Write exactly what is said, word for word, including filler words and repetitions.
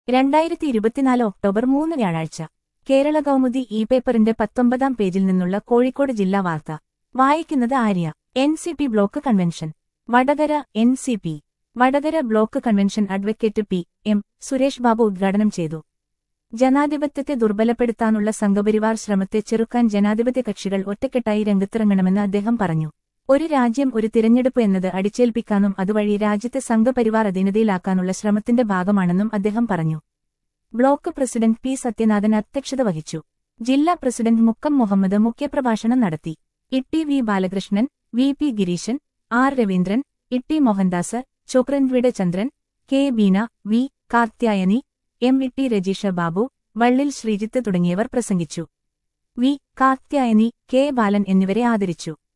രണ്ടായിരത്തി ഇരുപത്തിനാല് ഒക്ടോബർ മൂന്ന് വ്യാഴാഴ്ച കേരള കൗമുദി ഇ പേപ്പറിന്റെ പത്തൊമ്പതാം പേജിൽ നിന്നുള്ള കോഴിക്കോട് ജില്ലാ വാർത്ത വായിക്കുന്നത് Arya. N C P block convention Vadakara. N C P Vadakara block convention advocate P M Suresh Babu ഉദ്ഘാടനം ചെയ്തു. ജനാധിപത്യത്തെ ദുർബലപ്പെടുത്താനുള്ള സംഘപരിവാർ ശ്രമത്തെ ചെറുക്കാൻ ജനാധിപത്യ കക്ഷികൾ ഒറ്റക്കെട്ടായി രംഗത്തിറങ്ങണമെന്ന് അദ്ദേഹം പറഞ്ഞു. ഒരു രാജ്യം ഒരു തിരഞ്ഞെടുപ്പ് എന്നത് അടിച്ചേൽപ്പിക്കാനും അതുവഴി രാജ്യത്തെ സംഘപരിവാർ അധീനതയിലാക്കാനുള്ള ശ്രമത്തിന്റെ ഭാഗമാണെന്നും അദ്ദേഹം പറഞ്ഞു. ബ്ലോക്ക് പ്രസിഡന്റ് പി സത്യനാഥൻ അധ്യക്ഷത വഹിച്ചു. ജില്ലാ പ്രസിഡന്റ് മുക്കം മുഹമ്മദ് മുഖ്യപ്രഭാഷണം നടത്തി. Itty V Balakrishnan, V P Gireeshan, R Raveendran, Itty Mohandas, ചൊക്രൻവിട Chandran, K Beena, V Karthyayani, M Itty Rajeesha Babu, Vallil Sreejith തുടങ്ങിയവർ പ്രസംഗിച്ചു. വി കാർത്യായനി, കെ ബാലൻ എന്നിവരെ ആദരിച്ചു.